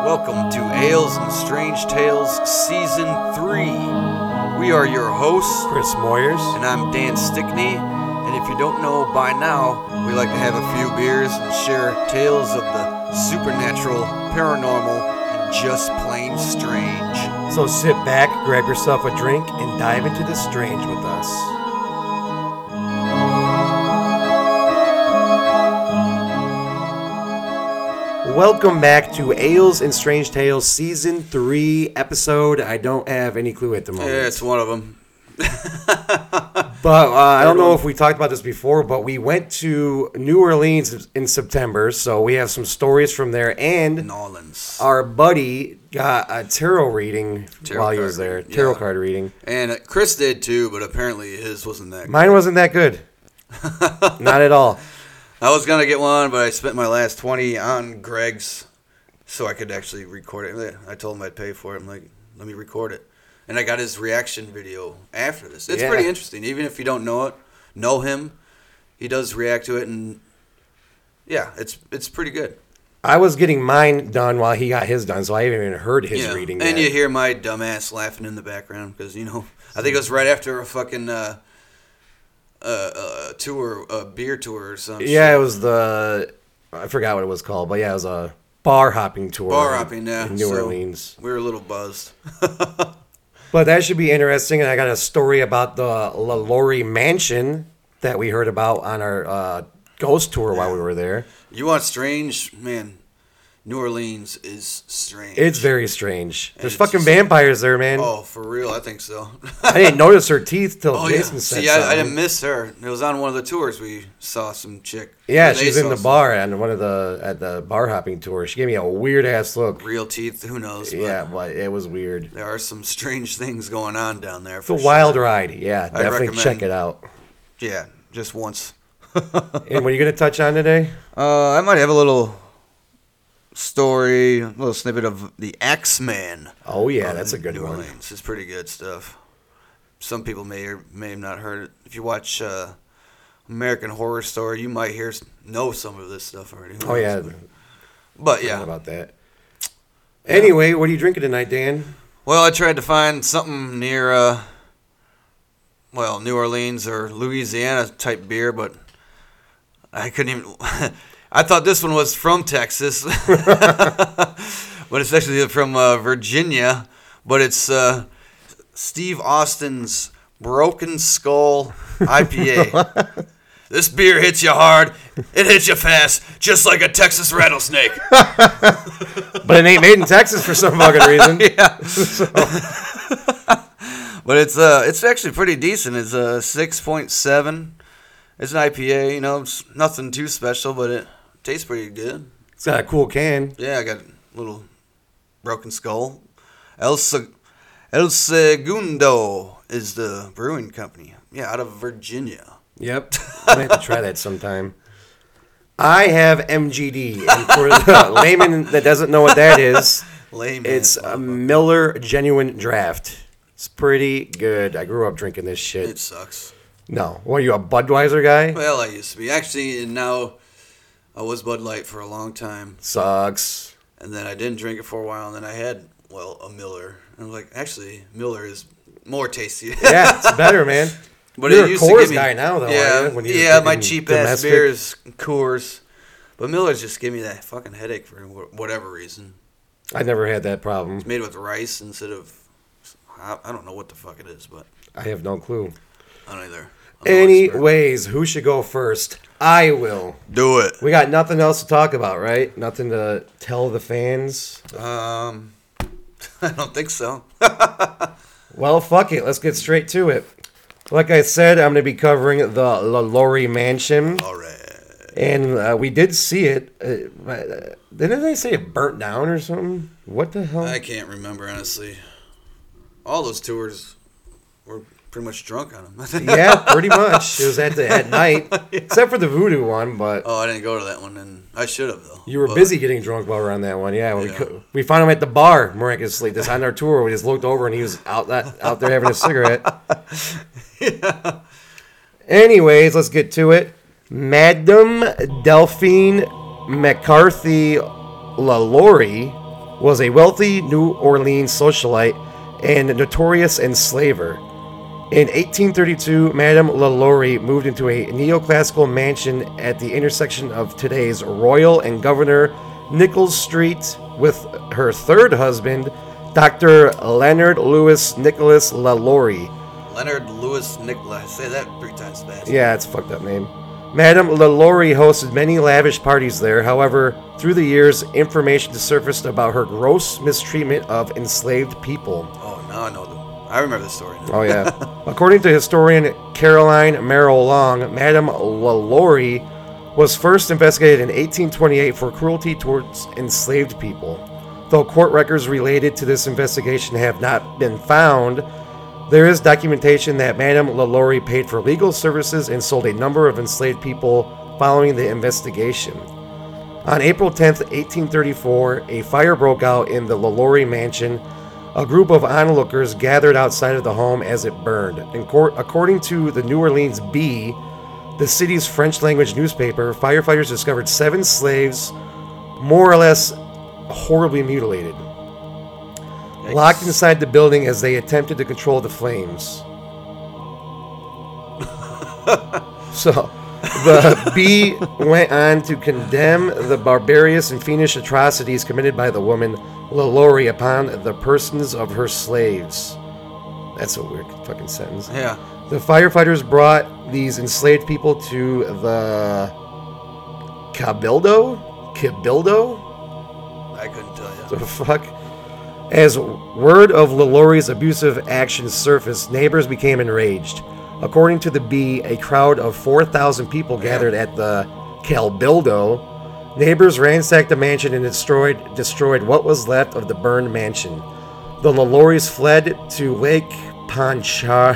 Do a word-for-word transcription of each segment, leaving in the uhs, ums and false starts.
welcome to Ales and Strange Tales Season three. We are your hosts, Chris Moyers, and I'm Dan Stickney. And if you don't know by now, we like to have a few beers and share tales of the supernatural, paranormal, and just plain strange. So sit back, grab yourself a drink, and dive into the strange with us. Welcome back to Ales and Strange Tales Season three episode. I don't have any clue at the moment. Yeah, it's one of them. But uh, I don't know if we talked about this before, but we went to New Orleans in September, so we have some stories from there. And New Orleans. Our buddy got a tarot reading Tarot while he card was there. reading, Tarot yeah. card reading. And uh, Chris did too, but apparently his wasn't that good. Mine wasn't that good. Not at all. I was going to get one, but I spent my last twenty on Greg's so I could actually record it. I told him I'd pay for it. I'm like, let me record it. And I got his reaction video after this. It's Yeah. pretty interesting. Even if you don't know it, know him, he does react to it. And, yeah, it's it's pretty good. I was getting mine done while he got his done, so I haven't even heard his yeah. reading And yet. you hear my dumbass laughing in the background because, you know, I think it was right after a fucking uh, uh, uh, tour, a beer tour or something. Yeah, it was the... I forgot what it was called, but yeah, it was a bar hopping tour. Bar hopping, yeah. In New So Orleans. We were a little buzzed. But that should be interesting, and I got a story about the LaLaurie Mansion that we heard about on our uh, ghost tour while we were there. You want strange? Man, New Orleans is strange. It's very strange. And There's it's fucking just- vampires there, man. Oh, for real? I think so. I didn't notice her teeth till Oh, Jason yeah. said See, I, I something. didn't miss her. It was on one of the tours we saw some chick. Yeah, Or they she's in saw the some bar on one of the at the bar hopping tour. She gave me a weird ass look. Real teeth, who knows? But Yeah, but it was weird. there are some strange things going on down there. It's For a sure. wild ride. Yeah, I definitely recommend- check it out. Yeah, just once. And what are you gonna touch on today? Uh, I might have a little story, a little snippet of the Axeman. Oh yeah, of that's a good New one. Orleans. It's pretty good stuff. Some people may or may have not heard it. If you watch uh, American Horror Story, you might hear know some of this stuff already. Who Oh knows? yeah, But, but yeah. yeah. About that. Anyway, what are you drinking tonight, Dan? Well, I tried to find something near, uh, well, New Orleans or Louisiana type beer, but I couldn't even. I thought this one was from Texas, but it's actually from uh, Virginia. But it's uh, Steve Austin's Broken Skull I P A. This beer hits you hard. It hits you fast, just like a Texas rattlesnake. But it ain't made in Texas for some fucking reason. Yeah. But it's uh, it's actually pretty decent. It's a uh, six point seven. It's an I P A. You know, it's nothing too special, but it tastes pretty good. It's got a cool can. Yeah, I got a little Broken Skull. El, Se- El Segundo is the brewing company. Yeah, out of Virginia. Yep. I might have to try that sometime. I have M G D, and for the layman that doesn't know what that is, Lame. it's a Miller Genuine Draft. It's pretty good. I grew up drinking this shit. It sucks. No. What, are you a Budweiser guy? Well, I used to be. Actually, and now I was Bud Light for a long time. Sucks. And then I didn't drink it for a while, and then I had, well, a Miller. And I'm like, actually, Miller is more tasty. Yeah, it's better, man. But You're it a used to Coors give me, guy now, though, Yeah, are you? When you're yeah, my drinking cheap ass domestic? beers, Coors. But Miller's just give me that fucking headache for wh- whatever reason. I never had that problem. It's made with rice instead of, I, I don't know what the fuck it is, but I have no clue. I don't either. I'm no expert. Anyways, who should go first? I will. Do it. We got nothing else to talk about, right? Nothing to tell the fans. Um, I don't think so. Well, fuck it. Let's get straight to it. Like I said, I'm going to be covering the LaLaurie Mansion. All right. And uh, we did see it. Uh, uh, didn't they say it burnt down or something? What the hell? I can't remember, honestly. All those tours were pretty much drunk on them. Yeah, pretty much. It was at the at night, Yeah. except for the voodoo one. But Oh, I didn't go to that one, and I should have, though. you were But- busy getting drunk while we were on that one. Yeah, we Yeah. could, we found him at the bar miraculously. Just on our tour, we just looked over and he was out that out there having a cigarette. Yeah. Anyways, let's get to it. Madame Delphine McCarthy LaLaurie was a wealthy New Orleans socialite and notorious enslaver. In eighteen thirty-two, Madame LaLaurie moved into a neoclassical mansion at the intersection of today's Royal and Governor Nichols Street with her third husband, Doctor Leonard Louis Nicholas LaLaurie. Leonard Louis Nicholas. Say that three times fast. Yeah, it's a fucked up name. Madame LaLaurie hosted many lavish parties there. However, through the years, information surfaced about her gross mistreatment of enslaved people. Oh, now I know them. I remember the story. Oh, yeah. According to historian Caroline Merrill Long, Madame LaLaurie was first investigated in eighteen twenty-eight for cruelty towards enslaved people. Though court records related to this investigation have not been found, there is documentation that Madame LaLaurie paid for legal services and sold a number of enslaved people following the investigation. On April tenth, eighteen thirty-four, a fire broke out in the LaLaurie mansion. A group of onlookers gathered outside of the home as it burned. In court, according to the New Orleans Bee, the city's French-language newspaper, firefighters discovered seven slaves, more or less horribly mutilated, Yikes. locked inside the building as they attempted to control the flames. So, the Bee went on to condemn the barbarous and fiendish atrocities committed by the woman LaLaurie upon the persons of her slaves. That's a weird fucking sentence. Yeah. The firefighters brought these enslaved people to the Cabildo? Cabildo? I couldn't tell you. The fuck? As word of LaLaurie's abusive actions surfaced, neighbors became enraged. According to the Bee, a crowd of four thousand people gathered at the Cabildo. Neighbors ransacked the mansion and destroyed destroyed what was left of the burned mansion. The LaLauries fled to Lake Ponchar...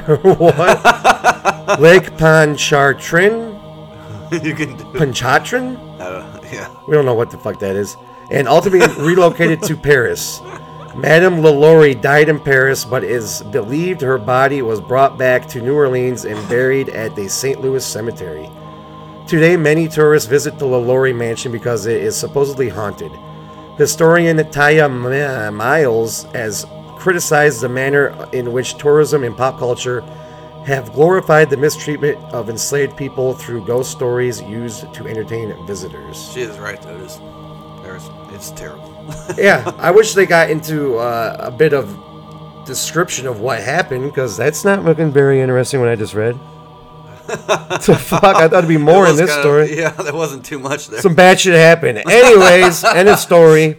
what? Lake Pontchartrain? You can do Pontchartrain? I don't know. Yeah. We don't know what the fuck that is. And ultimately relocated to Paris. Madame LaLaurie died in Paris, but is believed her body was brought back to New Orleans and buried at the Saint Louis Cemetery. Today, many tourists visit the LaLaurie mansion because it is supposedly haunted. Historian Taya Miles has criticized the manner in which tourism and pop culture have glorified the mistreatment of enslaved people through ghost stories used to entertain visitors. She is right, though. It is, there's, it's terrible. Yeah, I wish they got into uh, a bit of description of what happened, because that's not looking very interesting what I just read. The fuck? I thought it'd be more in this kinda, story. Yeah, there wasn't too much there. Some bad shit happened. Anyways, end of story.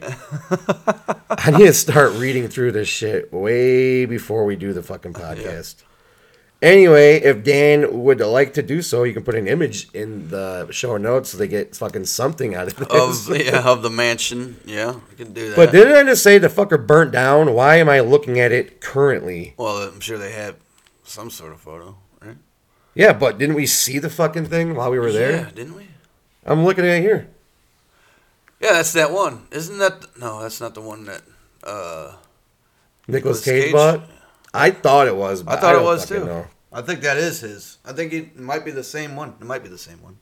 I need to start reading through this shit way before we do the fucking podcast. Anyway, if Dan would like to do so, you can put an image in the show notes so they get fucking something out of this. Of, yeah, of the mansion. Yeah, you can do that. But didn't I just say the fucker burnt down? Why am I looking at it currently? Well, I'm sure they had some sort of photo, right? Yeah, but didn't we see the fucking thing while we were there? Yeah, didn't we? I'm looking at it here. Yeah, that's that one. Isn't that... The, no, that's not the one that... Uh, Nicolas Nicolas Cage, Cage? bought? I thought it was, but I thought don't it was fucking too. know. I think that is his. I think it might be the same one. It might be the same one.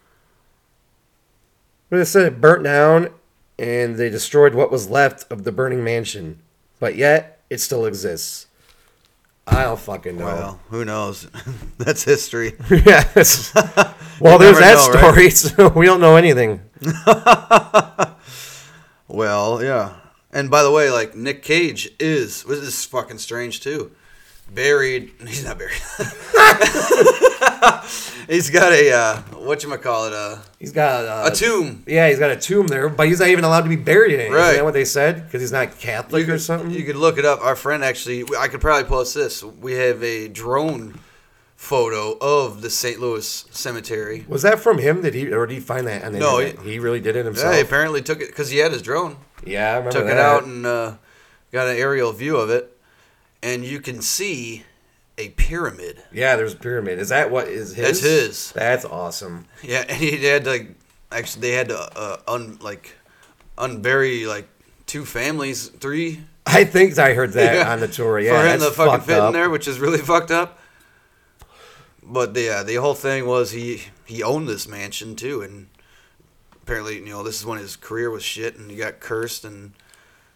But it said it burnt down and they destroyed what was left of the burning mansion. But yet, it still exists. I don't fucking know. Well, who knows? That's history. Yes. Well, You there's never that know, story, so we don't know anything. Well, yeah. And by the way, like, Nick Cage is, this is fucking strange too. Buried, he's not buried. He's got a, uh, whatchamacallit, uh, He's got uh, a tomb. Yeah, he's got a tomb there, but he's not even allowed to be buried in it. Right. Is that what they said? Because he's not Catholic You or could, something? you could look it up. Our friend actually, I could probably post this. We have a drone photo of the Saint Louis Cemetery. Was that from him? Did he, or did he find that on the No, internet? He, he really did it Yeah, himself? he apparently took it, because he had his drone. Yeah, I remember Took that. it out and uh, got an aerial view of it. And you can see a pyramid. Yeah, there's a pyramid. Is that what is his? That's his. That's awesome. Yeah, and he had to, like, actually, they had to, uh, un, like, unbury, like, two families, three. I think I heard that Yeah. on the tour. Yeah, For him that's to fucking fucked fit up. in there, which is really fucked up. But, the, yeah, the whole thing was he, he owned this mansion, too, and apparently, you know, this is when his career was shit, and he got cursed, and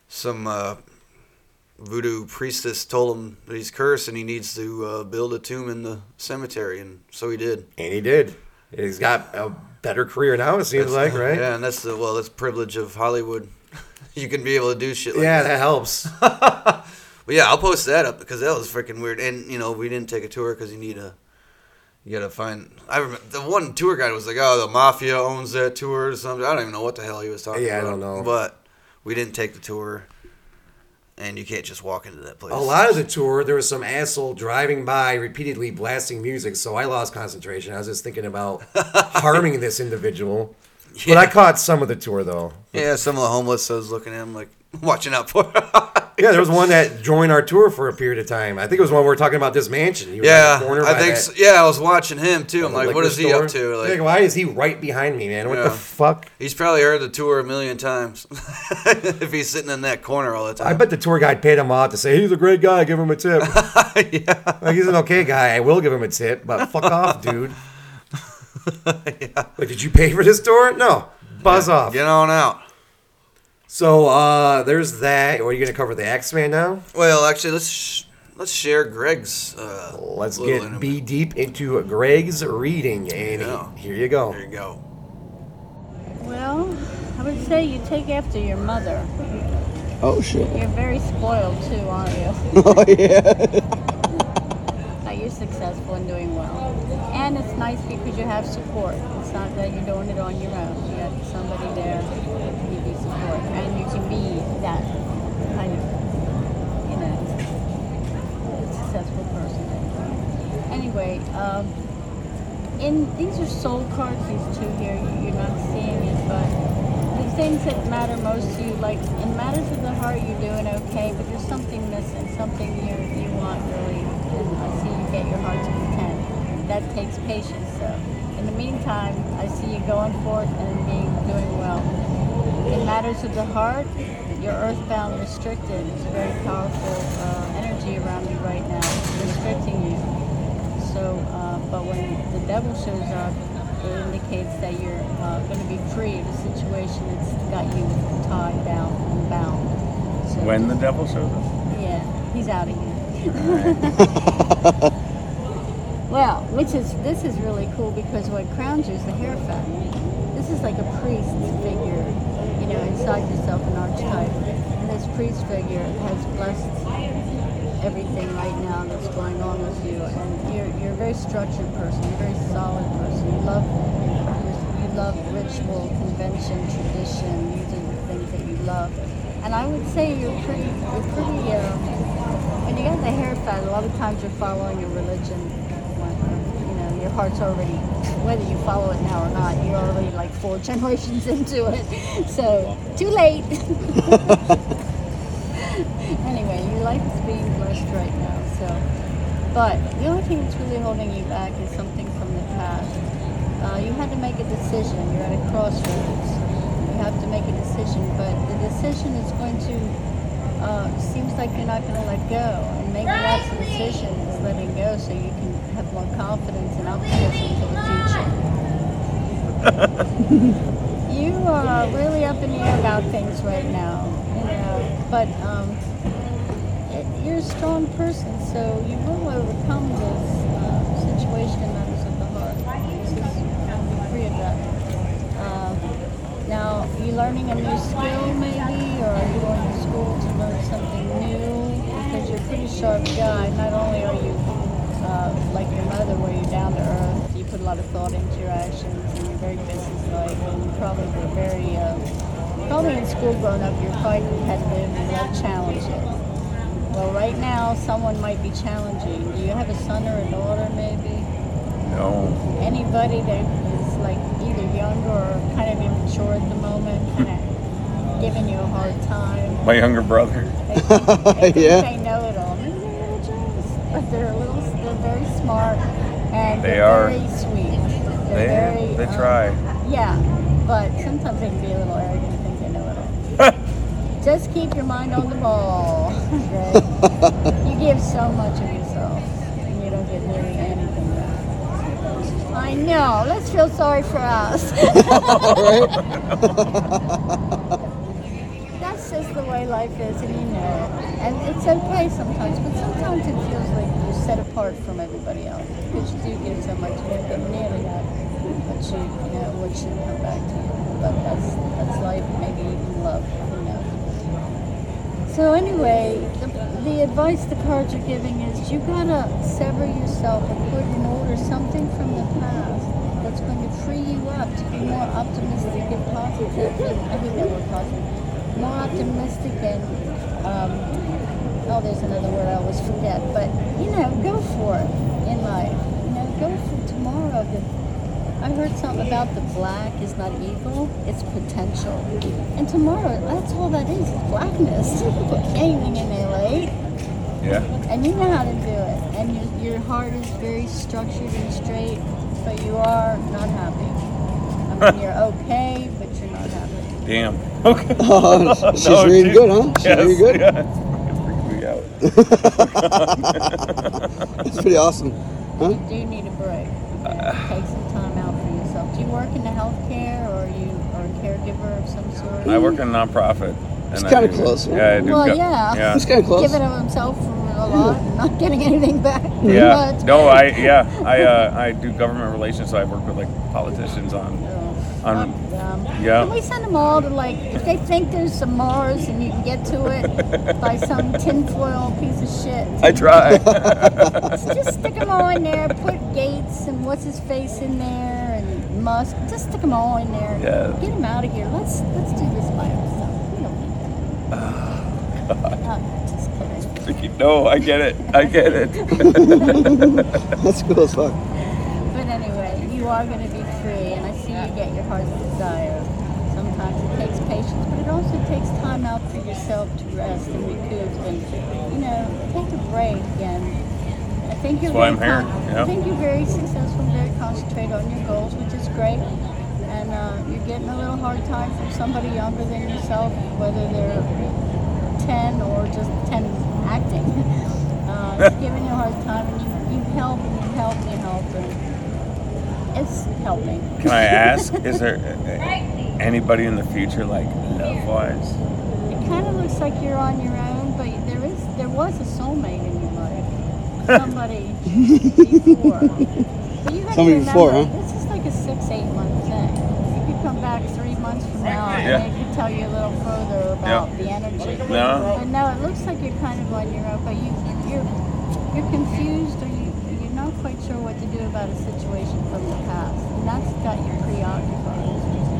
some uh, voodoo priestess told him that he's cursed and he needs to uh, build a tomb in the cemetery, and so he did. And he did. He's got a better career now, it seems That's- like, right? Yeah, and that's the well, that's the privilege of Hollywood. You can be able to do shit like Yeah, that. that helps. But yeah, I'll post that up because that was freaking weird. And you know, we didn't take a tour because you need a, you gotta find. I remember the one tour guide was like, "Oh, the mafia owns that tour or something." I don't even know what the hell he was talking Yeah, I about. don't know. But we didn't take the tour, and you can't just walk into that place. A lot of the tour, there was some asshole driving by repeatedly blasting music, so I lost concentration. I was just thinking about harming this individual. Yeah. But I caught some of the tour, though. Yeah, some of the homeless. I was looking at him like watching out for. Yeah, there was one that joined our tour for a period of time. I think it was one we were talking about this mansion. He was in Yeah, the corner I by think. that- So. Yeah, I was watching him too. I'm the like, what liquor is he up store. to? Like, Like, why is he right behind me, man? What Yeah. the fuck? he's probably heard the tour a million times. If he's sitting in that corner all the time. I bet the tour guide paid him off to say, he's a great guy, give him a tip. Yeah. Like, he's an okay guy. I will give him a tip, but fuck off, dude. Yeah. Like, did you pay for this tour? No. Buzz off. Get on out. So, uh, there's that. Are you going to cover the Axeman now? Well, actually, let's sh- let's share Greg's. Uh, Let's little get interview. be deep into Greg's reading, and Yeah. here you go. There you go. Well, I would say you take after your mother. Oh shit. You're very spoiled too, aren't you? Oh yeah. That you're successful and doing well. And it's nice because you have support. It's not that you're doing it on your own. You got somebody there to give you support. And you can be that kind of, you know, successful person. Anyway, um, in these are soul cards, these two here, you- you're not seeing it, but the things that matter most to you, like in matters of the heart, you're doing okay, but there's something missing, something you you want really, and I see you get your heart to content. That takes patience, so in the meantime, I see you going for it and being doing well. In matters of the heart, you're earthbound restricted. It's a very powerful uh, energy around you right now, restricting you. So, uh, but when the devil shows up, it indicates that you're uh, going to be free of a situation that's got you tied down and bound. So, When the devil shows up. yeah, he's out of here. Well, which is this is really cool because what crowns you is the Hierophant. This is like a priest figure, you know, inside yourself, an archetype. And this priest figure has blessed everything right now that's going on with you. And you're you're a very structured person, you're a very solid person. You love you love ritual, convention, tradition. These are the things that you love. And I would say you're pretty you're pretty. Uh, when you got the Hierophant, a lot of times you're following a religion. You know, your heart's already, whether you follow it now or not, you're already like four generations into it. So, too late. Anyway, your life is being blessed right now. So, but the only thing that's really holding you back is something from the past. Uh, you had to make a decision. You're at a crossroads. You have to make a decision, but the decision is going to, uh, seems like you're not going to let go. And maybe that's the decision, is letting go so you can have more confidence and optimism for the future. You are really up in the air about things right now, you know, but um, it, you're a strong person, so you will overcome this uh, situation in matters of the heart. This is, you'll be free of that. Uh, now, are you learning a new skill maybe, or are you going to school to learn something new? Because you're a pretty sharp guy. Not only are you uh, like your mother, where you're down to earth, you put a lot of thought into your actions, and you're very businesslike, and you probably were very, uh, probably in school growing up, you're quite competitive and love challenging. Well, right now, someone might be challenging. Do you have a son or a daughter, maybe? No. Anybody that is like either younger or kind of immature at the moment, kind of giving you a hard time? My younger brother. They think, they, think Yeah. they know it all. Maybe they're little jokes, but they're a little. They're very smart and They they're are. very sweet. They're They very, they um, try. Yeah, but sometimes they can be a little arrogant and think they know it all. Just keep your mind on the ball, okay? You give so much of yourself, and you don't get nearly anything back. I know. Let's feel sorry for us. That's It's just the way life is, and you know it. And it's okay sometimes, but sometimes it feels like you're set apart from everybody else because you do give so much. You don't get nearly that what you, you know, what should come back to you. But that's that's life, maybe even love, who knows. So anyway, the, the advice the cards are giving is you gotta sever yourself and put in order something from the past that's going to free you up to be more optimistic and positive. And I think that word positive. More optimistic and um, oh, there's another word I always forget. But you know, go for it in life. You know, go for tomorrow. The, I heard something about the black is not evil, it's potential. And tomorrow, that's all that is, is blackness. You can put anything in there, right? Yeah. And you know how to do it. And your, your heart is very structured and straight, but you are not happy. I mean, you're okay, but you're not happy. Damn. Okay. Oh, she's No, reading she- good, huh? She's yes, reading good. Yeah, it's freaking me out. That's pretty awesome. Huh? You do need a break. Take some time out for yourself. Do you work in the healthcare, or are you or a caregiver of some sort? I work in a nonprofit. It's and I kinda do- close, huh? Yeah, I do. Well, go- yeah. Yeah. It's kind of close. Giving of himself for a lot and not getting anything back. Yeah. But- No, I yeah I uh, I do government relations, so I work with like politicians on Oh, on fuck them. yeah. Can we send them all to, like, if they think there's some Mars and you can get to it by some tinfoil piece of shit, I try. just stick them all in there. Put Gates and what's his face in there and Musk. Just stick them all in there. Yeah. Get them out of here. Let's let's do this by ourselves. We don't need that. Uh, just kidding. No, I get it. I get it. That's cool as fuck. But anyway, you are going to be free, and I see you get your heart's desire. Sometimes it takes patience, but it also takes time out for yourself to rest and recoup and, you know, take a break. And I think you're That's why very I'm here, con- yeah. I think you're very successful, very concentrated on your goals, which is great. And uh, you're getting a little hard time from somebody younger than yourself, whether they're ten or just ten acting. Uh, it's giving you a hard time, and you, you help and you help and you help, and it's helping. Can I ask, is there anybody in the future, like love-wise? It kind of looks like you're on your own, but there is there was a soulmate in your life. Somebody before. But you have Somebody to remember, before, huh? this is like a six, eight month thing. You could come back three months from now Yeah. and they could tell you a little further about the energy. No. But no, it looks like you're kind of on your own, but you you're you're confused, or you you're not quite sure what to do about a situation from the past, and that's got you preoccupied.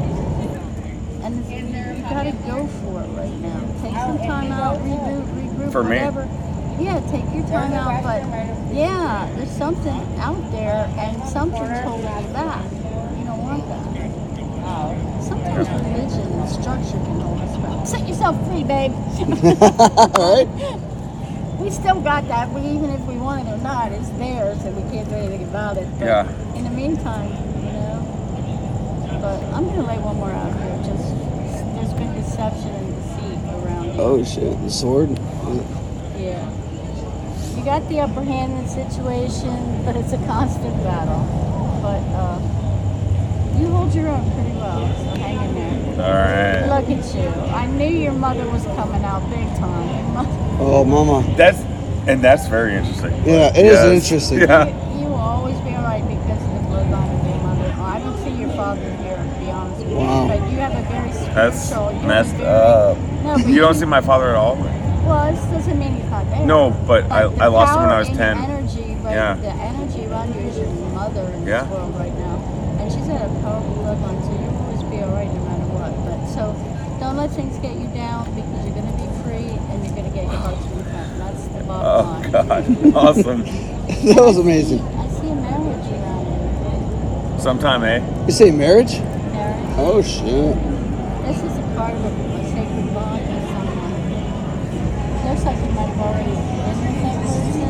And it's, you, you got to go for it right now. Take some time out, reboot, regroup, For me? whatever. Yeah, take your time out, but yeah, there's something out there, and something's holding you back. You don't want that. Sometimes religion and structure can hold us back. Set yourself free, babe. All right. We still got that, we, even if we want it or not, it's there, so we can't do anything about it. But Yeah. in the meantime, you know. But I'm gonna lay one more out here. Just there's been deception and deceit around you. Oh shit, the sword. Yeah. You got the upper hand in the situation, but it's a constant battle. But uh, you hold your own pretty well, so hang in there. All right. Look at you. I knew your mother was coming out big time. Your mother. Oh, mama. That's and that's very interesting. Yeah, it is Yes. interesting. Yeah. You will always be alright because of the bloodline of your mother. Oh, I don't see your father here, to be honest with Wow. you. But you have a very spiritual. That's you have a messed very, up. No, but You don't see my father at all? Well, this doesn't mean he's not there. No, but I, the I lost him when power I was in ten. your energy, right? Yeah. The energy around you is your mother in Yeah. this world right now, and she's got a powerful bloodline, so you'll always be alright no matter what. But so, don't let things get you down because you're going to be free and you're going to get your heart's content. That's the bottom Oh line. God, awesome. That was amazing. I see a marriage around you. Sometime, eh? You say marriage? Marriage. Oh shit. This is a part of a, a sacred bond with someone. Looks like you might have already been with that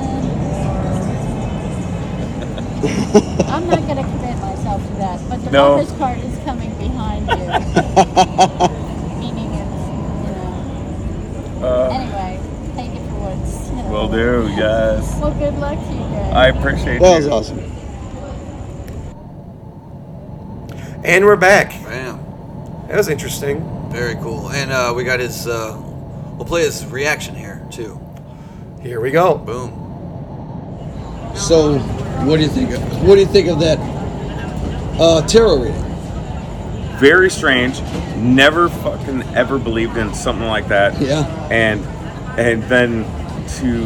person, or I'm not going to commit myself to that. But the No. lover's card is coming behind you, meaning it's, you know. Uh, Anyway, take it for what's. You know, will do. Yes. Well, good luck to you guys. I appreciate That you. was awesome. And we're back. Bam. That was interesting. Very cool. And uh, we got his uh, We'll play his reaction here too. Here we go. Boom. So, what do you think? Of, what do you think of that uh, tarot reading? Very strange. Never fucking ever believed in something like that. Yeah. And and then to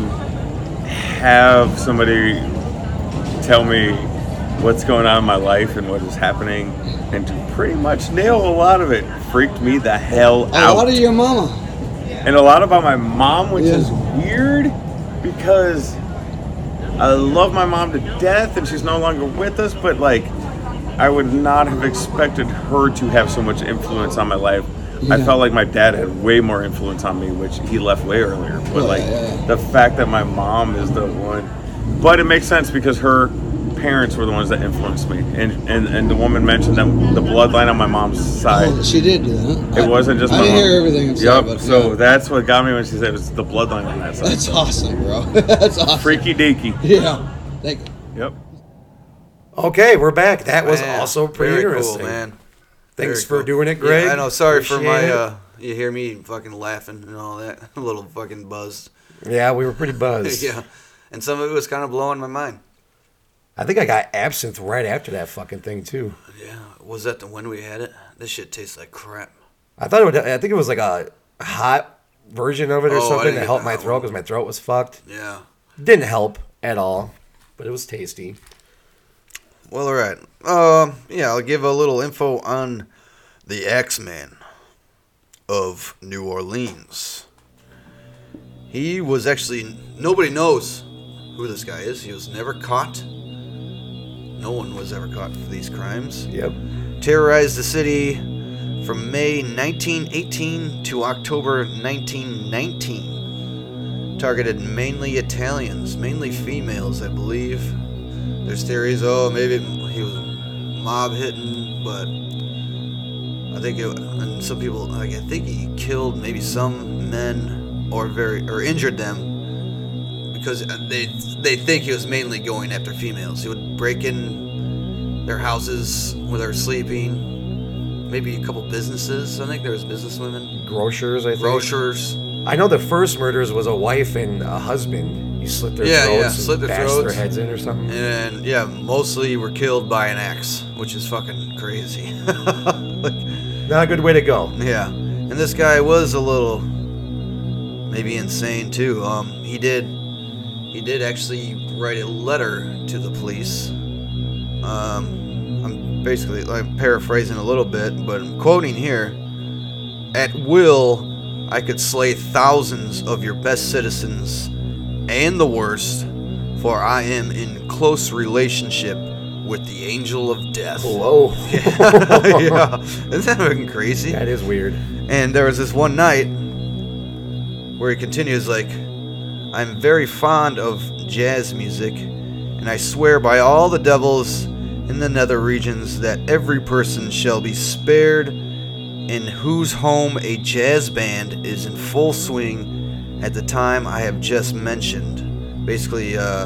have somebody tell me what's going on in my life and what is happening, and to pretty much nail a lot of it, freaked me the hell A out. lot of your mama. And a lot about my mom, which Yeah. is weird because I love my mom to death and she's no longer with us, but like I would not have expected her to have so much influence on my life. I Yeah. felt like my dad had way more influence on me, which he left way earlier. But Yeah, like yeah, yeah. the fact that my mom is the one, but it makes sense because her parents were the ones that influenced me, and and, and the woman mentioned that the bloodline on my mom's side. Oh, she did do that. It wasn't just I my didn't mom. hear everything I'm saying, Yep. but So yeah. that's what got me when she said it was the bloodline on that side. That's awesome, bro. That's awesome. Freaky deaky. Yeah. Thank you. Yep. Okay, we're back. That was Man, also pretty very interesting. Cool, man. Thanks Very for doing it, Greg. Yeah, I know. Sorry for my. Appreciate it. Uh, you hear me fucking laughing and all that. A little fucking buzzed. Yeah, we were pretty buzzed. Yeah, and some of it was kind of blowing my mind. I think I got absinthe right after that fucking thing too. Yeah, was that the when we had it? This shit tastes like crap. I thought it would. I think it was like a hot version of it or Oh, I something didn't to get help the my hot throat one. because my throat was fucked. Yeah. Didn't help at all, but it was tasty. Well, all right. Um, yeah, I'll give a little info on the Axeman of New Orleans. He was actually, nobody knows who this guy is. He was never caught. No one was ever caught for these crimes. Yep. Terrorized the city from May nineteen eighteen to October nineteen nineteen. Targeted mainly Italians, mainly females, I believe. There's theories, oh, maybe he was mob hitting, but I think it, and some people, like, I think he killed maybe some men or very or injured them because they they think he was mainly going after females. He would break in their houses where they're sleeping, maybe a couple businesses. I think there was businesswomen, Grocers, I think. grocers. I know the first murders was a wife and a husband. You slit their Yeah, throats yeah, and slit their bashed throats. their heads in or something. And yeah, mostly were killed by an axe, which is fucking crazy. Like, Not a good way to go. yeah, and this guy was a little maybe insane too. Um, he did he did actually write a letter to the police. Um, I'm basically I'm paraphrasing a little bit, but I'm quoting here. At will, I could slay thousands of your best citizens and the worst, for I am in close relationship with the angel of death. Whoa. Yeah, yeah. Isn't that fucking crazy? That is weird. And there was this one night where he continues like, I'm very fond of jazz music, and I swear by all the devils in the nether regions that every person shall be spared in whose home a jazz band is in full swing at the time I have just mentioned. Basically, uh,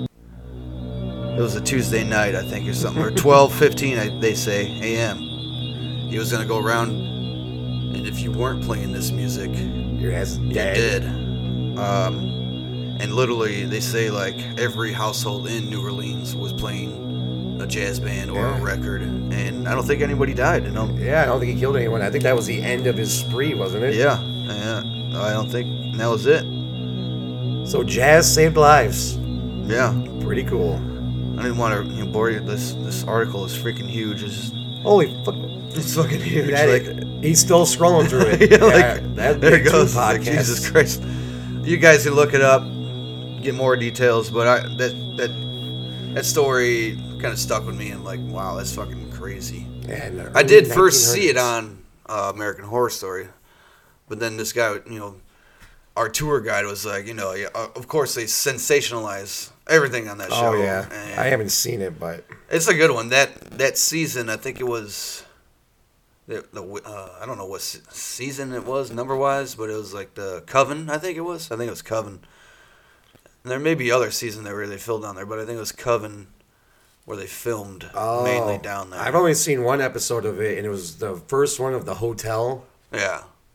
it was a Tuesday night, I think, or something, or twelve fifteen, I- they say, a m. He was going to go around, and if you weren't playing this music, Your ass is you dead. did. Um, and literally, they say, like, every household in New Orleans was playing a jazz band or Yeah. a record, and I don't think anybody died, you know? Yeah, I don't think he killed anyone. I think that was the end of his spree, wasn't it? Yeah, yeah, I don't think that was it. So jazz saved lives. Yeah, Pretty cool. I didn't want to you know, bore you. This this article is freaking huge. It's just, Holy fuck. it's fucking huge. That- like, he's still scrolling through it. yeah, like, that there it two goes. Like, podcasts. Jesus Christ. You guys can look it up, get more details, but I that that that story kind of stuck with me. I'm like, wow, that's fucking crazy. And I did early first see it nineteen on uh, American Horror Story, but then this guy, you know, our tour guide was like, you know, yeah, uh, of course they sensationalize everything on that show. hundreds. Oh yeah, and I haven't seen it, but it's a good one. That that season, I think it was. The, the uh, I don't know what se- season it was number wise, but it was like the Coven. I think it was. I think it was Coven. And there may be other season there where they filmed down there, but I think it was Coven where they filmed oh, mainly down there. I've only seen one episode of it, and it was the first one of the hotel. Yeah.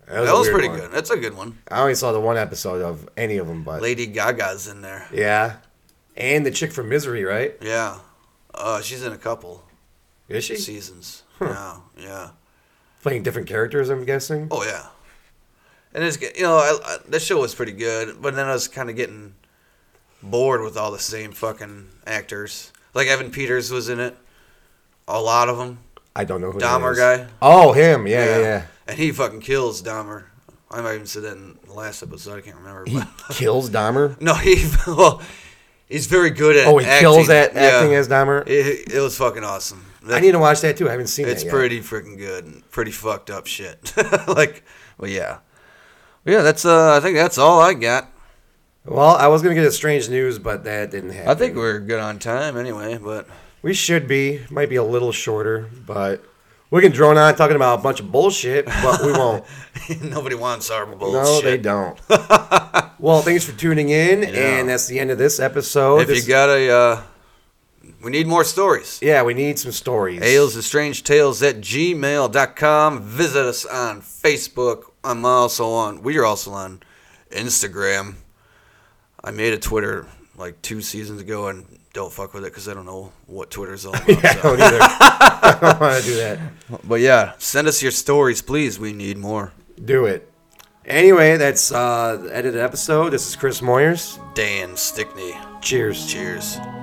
That was, That a was weird pretty one. good. That's a good one. I only saw the one episode of any of them, but Lady Gaga's in there. yeah. And the chick from Misery, right? Yeah. Uh, she's in a couple Is she? seasons. Yeah, yeah. Playing different characters, I'm guessing. Oh, yeah. And it's, you know, I, I, that show was pretty good, but then I was kind of getting bored with all the same fucking actors. Like Evan Peters was in it. A lot of them. I don't know who that Dahmer is. guy. Oh, him. Yeah, yeah, yeah. And he fucking kills Dahmer. I might even said that in the last episode. I can't remember. He But kills Dahmer. no, he well, he's very good at. Oh, he acting. kills at Yeah. acting as Dahmer. It, it was fucking awesome. I need to watch that too. I haven't seen it It's yet. pretty freaking good. And pretty fucked up shit. Like, well, yeah, yeah. That's uh, I think that's all I got. Well, I was gonna get a strange news, but that didn't happen. I think we're good on time anyway. But we should be. Might be a little shorter, but we can drone on talking about a bunch of bullshit, but we won't. nobody wants our bullshit. No, they don't. Well, thanks for tuning in, and that's the end of this episode. If This- you got a, uh, we need more stories. yeah, we need some stories. Ales and Strange Tales at gmail dot com. Visit us on Facebook. I'm also on, we are also on Instagram. I made a Twitter like two seasons ago and don't fuck with it because I don't know what Twitter's all about. Yeah, I so. don't either. I don't want to do that. But yeah, send us your stories, please. We need more. Do it. Anyway, that's uh, the edited episode. This is Chris Moyers. Dan Stickney. Cheers. Cheers.